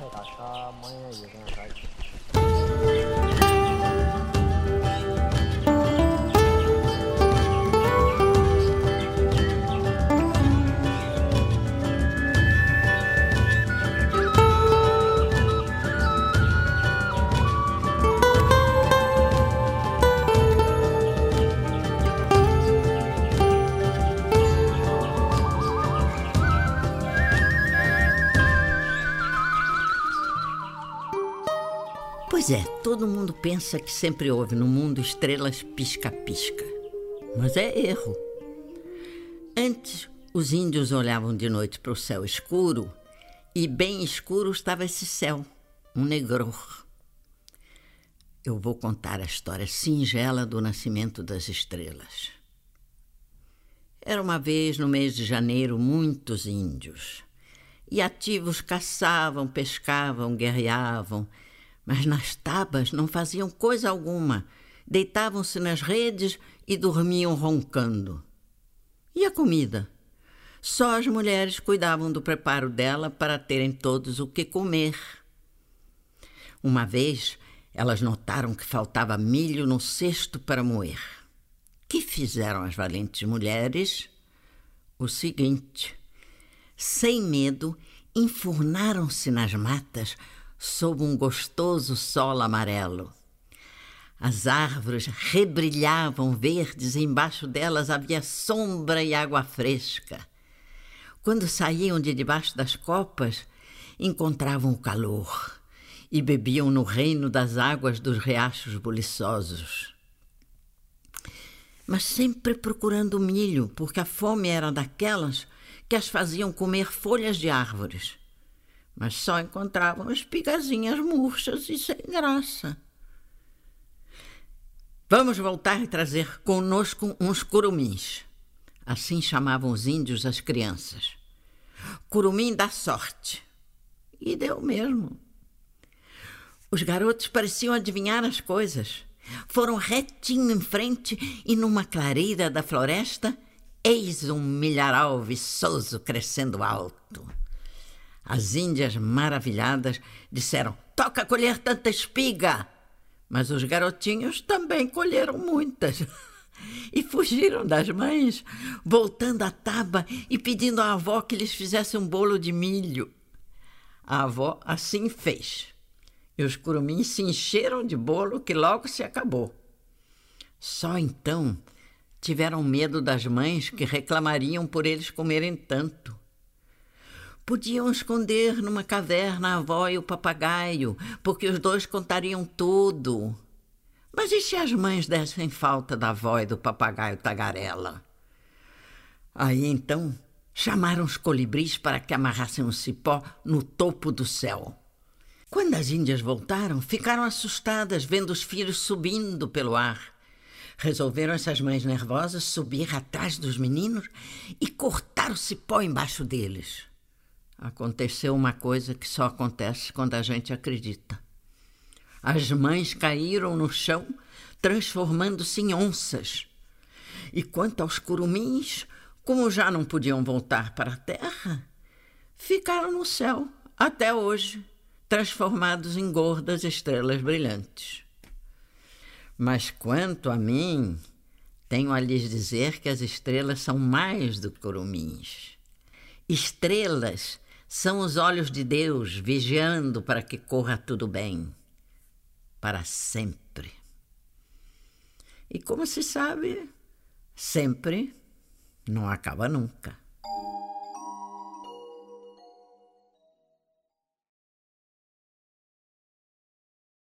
係大家乜嘢嘢嘅睇。 Pois é, todo mundo pensa que sempre houve no mundo estrelas pisca-pisca. Mas é erro. Antes, os índios olhavam de noite para o céu escuro e bem escuro estava esse céu, um negror. Eu vou contar a história singela do nascimento das estrelas. Era uma vez, no mês de janeiro, muitos índios. E ativos caçavam, pescavam, guerreavam, mas nas tabas não faziam coisa alguma. Deitavam-se nas redes e dormiam roncando. E a comida? Só as mulheres cuidavam do preparo dela para terem todos o que comer. Uma vez, elas notaram que faltava milho no cesto para moer. Que fizeram as valentes mulheres? O seguinte: sem medo, enfurnaram-se nas matas sob um gostoso sol amarelo. As árvores rebrilhavam verdes e embaixo delas havia sombra e água fresca. Quando saíam de debaixo das copas, encontravam o calor e bebiam no reino das águas dos riachos buliçosos. Mas sempre procurando milho, porque a fome era daquelas que as faziam comer folhas de árvores. Mas só encontravam espigazinhas murchas e sem graça. Vamos voltar e trazer conosco uns curumins. Assim chamavam os índios as crianças. Curumim dá sorte. E deu mesmo. Os garotos pareciam adivinhar as coisas. Foram retinho em frente e numa clareira da floresta, eis um milharal viçoso crescendo alto. As índias, maravilhadas, disseram: toca colher tanta espiga! Mas os garotinhos também colheram muitas. E fugiram das mães, voltando à taba e pedindo à avó que lhes fizesse um bolo de milho. A avó assim fez. E os curumins se encheram de bolo que logo se acabou. Só então tiveram medo das mães que reclamariam por eles comerem tanto. Podiam esconder numa caverna a avó e o papagaio, porque os dois contariam tudo. Mas e se as mães dessem falta da avó e do papagaio tagarela? Aí então chamaram os colibris para que amarrassem um cipó no topo do céu. Quando as índias voltaram, ficaram assustadas vendo os filhos subindo pelo ar. Resolveram essas mães nervosas subir atrás dos meninos e cortar o cipó embaixo deles. Aconteceu uma coisa que só acontece quando a gente acredita. As mães caíram no chão, transformando-se em onças. E quanto aos curumins, como já não podiam voltar para a terra, ficaram no céu até hoje, transformados em gordas estrelas brilhantes. Mas quanto a mim, tenho a lhes dizer que as estrelas são mais do que curumins. Estrelas são os olhos de Deus vigiando para que corra tudo bem, para sempre. E como se sabe, sempre não acaba nunca.